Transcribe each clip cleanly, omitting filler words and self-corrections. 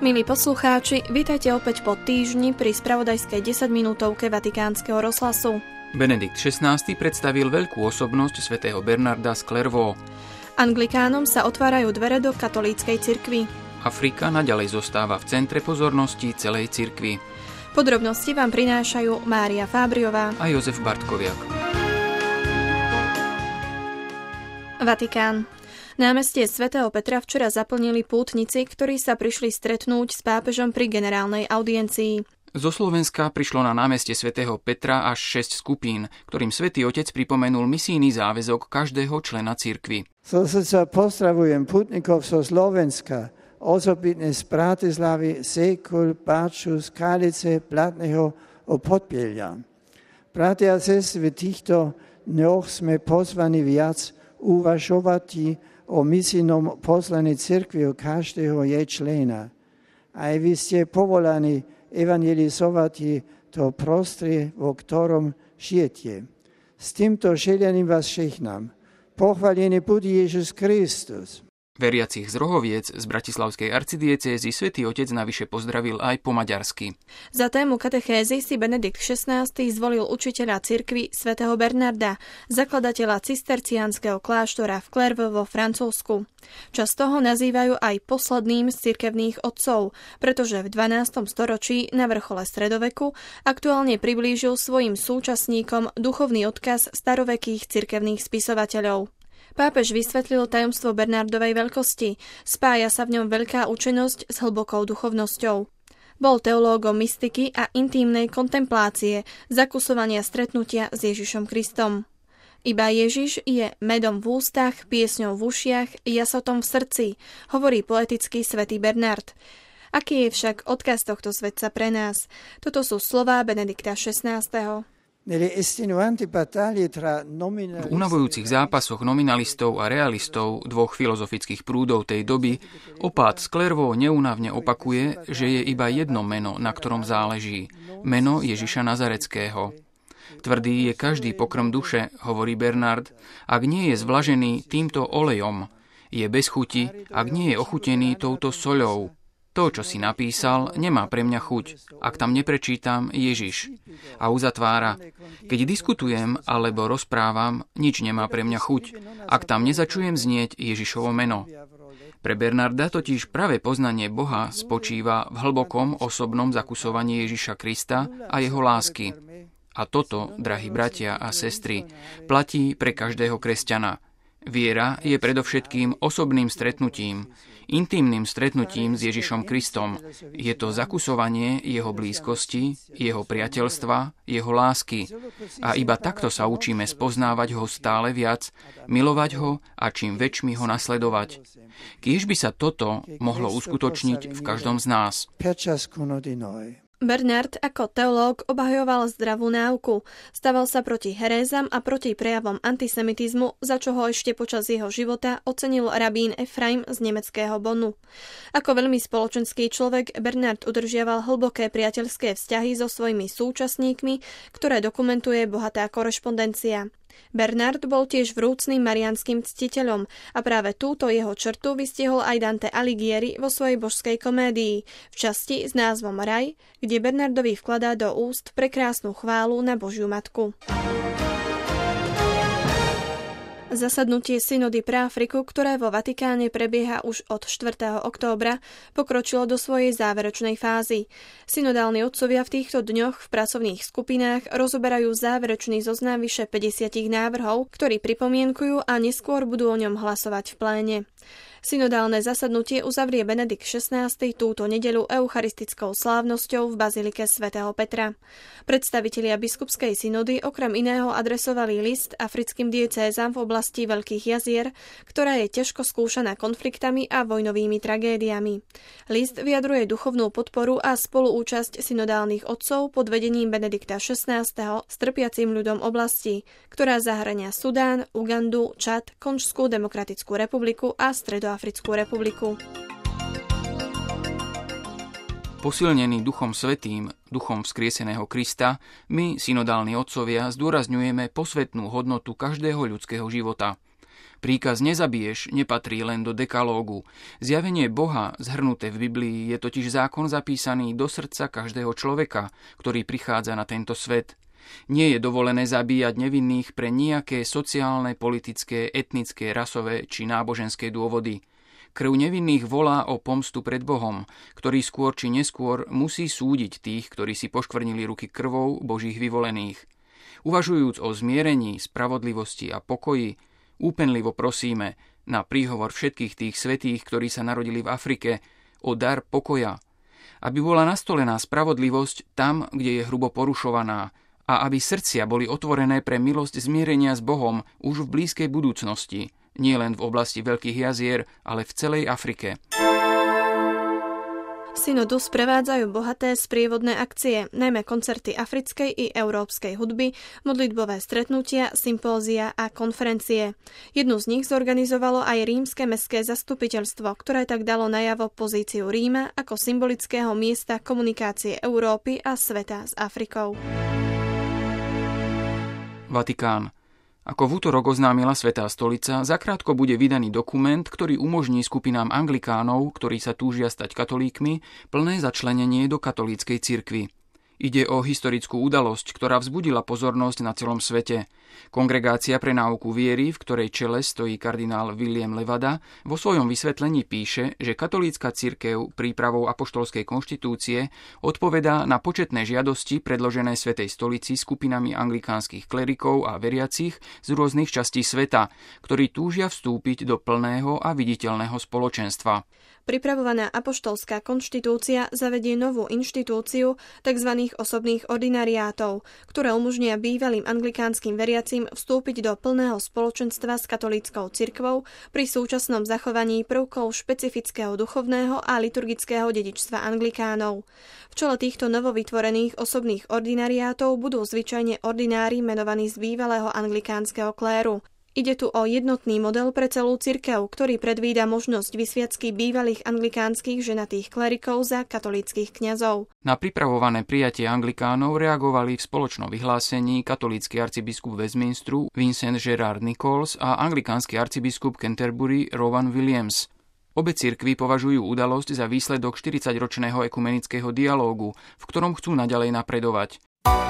Milí poslucháči, vítajte opäť po týždni pri spravodajskej 10-minútovke Vatikánskeho rozhlasu. Benedikt XVI predstavil veľkú osobnosť svätého Bernarda z Clairvaux. Anglikánom sa otvárajú dvere do katolíckej cirkvi. Afrika naďalej zostáva v centre pozornosti celej cirkvi. Podrobnosti vám prinášajú Mária Fábriová a Jozef Bartkoviak. Vatikán. Námestie svätého Petra včera zaplnili pútnici, ktorí sa prišli stretnúť s pápežom pri generálnej audiencii. Zo Slovenska prišlo na námestie svätého Petra až 6 skupín, ktorým svätý Otec pripomenul misijný záväzok každého člena cirkvi. Zo srdca pozdravujem pútnikov zo Slovenska, osobitne z Bratislavy, Sekul, Baču, Skalice, Blatného a Podbieľa. Bratia a sestry, v týchto dňoch sme pozvaní viac uvažovať o misijnom poslaní cirkvi každého jej člena. Aj vy ste povolaní evangelizovať to prostredie, vo ktorom žijete. S týmto želením vás žehnám. Pochválený buď Ježiš Kristus. Veriacich z Rohoviec z Bratislavskej arcidiecézy svätý Otec navyše pozdravil aj po maďarsky. Za tému katechézy si Benedikt XVI zvolil učiteľa cirkvi svätého Bernarda, zakladateľa cisterciánskeho kláštora v Clairvaux vo Francúzsku. Často ho nazývajú aj posledným z cirkevných otcov, pretože v 12. storočí na vrchole stredoveku aktuálne priblížil svojim súčasníkom duchovný odkaz starovekých cirkevných spisovateľov. Pápež vysvetlil tajomstvo Bernardovej veľkosti. Spája sa v ňom veľká účinnosť s hlbokou duchovnosťou. Bol teológom mystiky a intímnej kontemplácie, zakusovania stretnutia s Ježišom Kristom. Iba Ježiš je medom v ústach, piesňou v ušiach, jasotom v srdci, hovorí poetický svätý Bernard. Aký je však odkaz tohto svetca pre nás? Toto sú slová Benedikta XVI. V unavujúcich zápasoch nominalistov a realistov, dvoch filozofických prúdov tej doby, opát z Clairvaux neúnavne opakuje, že je iba jedno meno, na ktorom záleží. Meno Ježiša Nazareckého. Tvrdý je každý pokrm duše, hovorí Bernard, ak nie je zvlažený týmto olejom. Je bez chuti, ak nie je ochutený touto soľou. To, čo si napísal, nemá pre mňa chuť, ak tam neprečítam Ježiš. A uzatvára, keď diskutujem alebo rozprávam, nič nemá pre mňa chuť, ak tam nezačujem znieť Ježišovo meno. Pre Bernarda totiž práve poznanie Boha spočíva v hlbokom osobnom zakusovaní Ježiša Krista a jeho lásky. A toto, drahí bratia a sestry, platí pre každého kresťana. Viera je predovšetkým osobným stretnutím, intímnym stretnutím s Ježišom Kristom. Je to zakusovanie jeho blízkosti, jeho priateľstva, jeho lásky. A iba takto sa učíme spoznávať ho stále viac, milovať ho a čím väčšmi ho nasledovať. Kiež by sa toto mohlo uskutočniť v každom z nás. Bernard ako teológ obhajoval zdravú náuku, staval sa proti herézam a proti prejavom antisemitizmu, za čo ho ešte počas jeho života ocenil rabín Efraim z nemeckého Bonnu. Ako veľmi spoločenský človek Bernard udržiaval hlboké priateľské vzťahy so svojimi súčasníkmi, ktoré dokumentuje bohatá korešpondencia. Bernard bol tiež vrúcnym mariánskym ctiteľom a práve túto jeho črtu vystihol aj Dante Alighieri vo svojej božskej komédii v časti s názvom Raj, kde Bernardovi vkladá do úst prekrásnu chválu na Božiu matku. Zasadnutie synody pre Afriku, ktoré vo Vatikáne prebieha už od 4. októbra, pokročilo do svojej záverečnej fázy. Synodálni otcovia v týchto dňoch v pracovných skupinách rozoberajú záverečný zoznam vyše 50 návrhov, ktorí pripomienkujú a neskôr budú o ňom hlasovať v pléne. Synodálne zasadnutie uzavrie Benedikt XVI túto nedeľu eucharistickou slávnosťou v bazilike svätého Petra. Predstavitelia biskupskej synody okrem iného adresovali list africkým diecézam v oblasti Veľkých jazier, ktorá je ťažko skúšaná konfliktami a vojnovými tragédiami. List vyjadruje duchovnú podporu a spoluúčasť synodálnych otcov pod vedením Benedikta XVI s trpiacim ľudom oblasti, ktorá zahŕňa Sudán, Ugandu, Čad, Konžskú demokratickú republiku a Stredoafrickú republiku. Posilnený Duchom Svätým, duchom vzkrieseného Krista, my, synodálni otcovia, zdôrazňujeme posvätnú hodnotu každého ľudského života. Príkaz nezabiješ nepatrí len do dekalógu. Zjavenie Boha, zhrnuté v Biblii, je totiž zákon zapísaný do srdca každého človeka, ktorý prichádza na tento svet. Nie je dovolené zabíjať nevinných pre nejaké sociálne, politické, etnické, rasové či náboženské dôvody. Krv nevinných volá o pomstu pred Bohom, ktorý skôr či neskôr musí súdiť tých, ktorí si poškvrnili ruky krvou Božích vyvolených. Uvažujúc o zmierení, spravodlivosti a pokoji, úpenlivo prosíme na príhovor všetkých tých svätých, ktorí sa narodili v Afrike, o dar pokoja, aby bola nastolená spravodlivosť tam, kde je hrubo porušovaná, a aby srdcia boli otvorené pre milosť zmierenia s Bohom už v blízkej budúcnosti, nie len v oblasti Veľkých jazier, ale v celej Afrike. Synodu sprevádzajú bohaté sprievodné akcie, najmä koncerty africkej i európskej hudby, modlitbové stretnutia, sympózia a konferencie. Jednu z nich zorganizovalo aj rímske mestské zastupiteľstvo, ktoré tak dalo najavo pozíciu Ríma ako symbolického miesta komunikácie Európy a sveta s Afrikou. Vatikán. Ako v utorok oznámila Svätá stolica, zakrátko bude vydaný dokument, ktorý umožní skupinám anglikánov, ktorí sa túžia stať katolíkmi, plné začlenenie do katolíckej cirkvi. Ide o historickú udalosť, ktorá vzbudila pozornosť na celom svete. Kongregácia pre náuku viery, v ktorej čele stojí kardinál William Levada, vo svojom vysvetlení píše, že katolícka cirkev prípravou apoštolskej konštitúcie odpovedá na početné žiadosti predložené Svätej stolici skupinami anglikánskych klerikov a veriacich z rôznych častí sveta, ktorí túžia vstúpiť do plného a viditeľného spoločenstva. Pripravovaná apoštolská konštitúcia zavedie novú inštitúciu tzv. Osobných ordinariátov, ktoré umožnia bývalým anglikánskym veriacim vstúpiť do plného spoločenstva s katolíckou cirkvou pri súčasnom zachovaní prvkov špecifického duchovného a liturgického dedičstva anglikánov. V čele týchto novovytvorených osobných ordinariátov budú zvyčajne ordinári menovaní z bývalého anglikánskeho kléru. Ide tu o jednotný model pre celú cirkev, ktorý predvída možnosť vysviacky bývalých anglikánskych ženatých klerikov za katolíckych kňazov. Na pripravované prijatie anglikánov reagovali v spoločnom vyhlásení katolícky arcibiskup Westminsteru Vincent Gerard Nichols a anglikánsky arcibiskup Canterbury Rowan Williams. Obe cirkvi považujú udalosť za výsledok 40-ročného ekumenického dialógu, v ktorom chcú naďalej napredovať.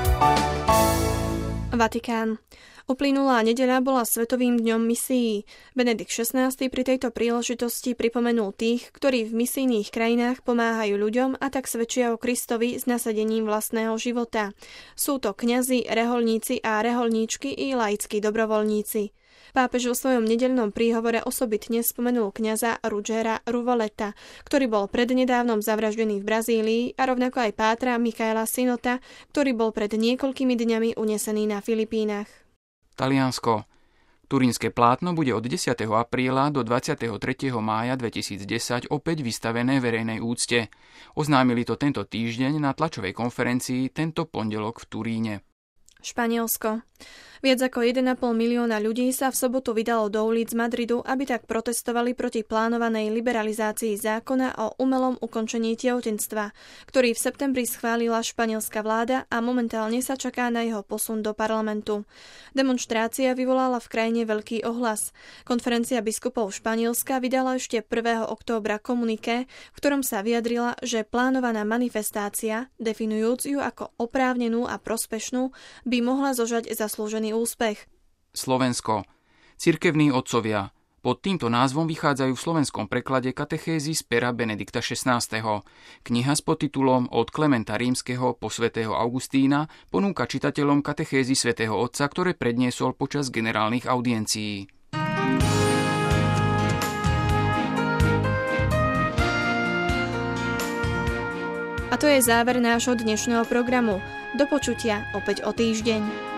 Vatikán. Uplynulá nedeľa bola Svetovým dňom misií. Benedikt XVI pri tejto príležitosti pripomenul tých, ktorí v misijných krajinách pomáhajú ľuďom a tak svedčia o Kristovi s nasadením vlastného života. Sú to kňazi, rehoľníci a rehoľníčky i laickí dobrovoľníci. Pápež vo svojom nedeľnom príhovore osobitne spomenul kňaza Ruggera Ruvoleta, ktorý bol prednedávnom zavraždený v Brazílii, a rovnako aj pátra Michaela Sinota, ktorý bol pred niekoľkými dňami unesený na Filipínach. Taliansko. Turínske plátno bude od 10. apríla do 23. mája 2010 opäť vystavené verejnej úcte. Oznámili to tento týždeň na tlačovej konferencii tento pondelok v Turíne. Španielsko. Viac ako 1,5 milióna ľudí sa v sobotu vydalo do ulic Madridu, aby tak protestovali proti plánovanej liberalizácii zákona o umelom ukončení tehotenstva, ktorý v septembri schválila španielska vláda a momentálne sa čaká na jeho posun do parlamentu. Demonštrácia vyvolala v krajine veľký ohlas. Konferencia biskupov Španielska vydala ešte 1. októbra komuniké, v ktorom sa vyjadrila, že plánovaná manifestácia, definujúc ju ako oprávnenú a prospešnú, by mohla zožať zaslúžený úspech. Slovensko. Cirkevní otcovia. Pod týmto názvom vychádzajú v slovenskom preklade katechézy z pera Benedikta XVI. Kniha s podtitulom Od Klementa Rímskeho po svätého Augustína ponúka čitateľom katechézy svätého Otca, ktoré predniesol počas generálnych audiencií. A to je záver nášho dnešného programu. Do počutia opäť o týždeň.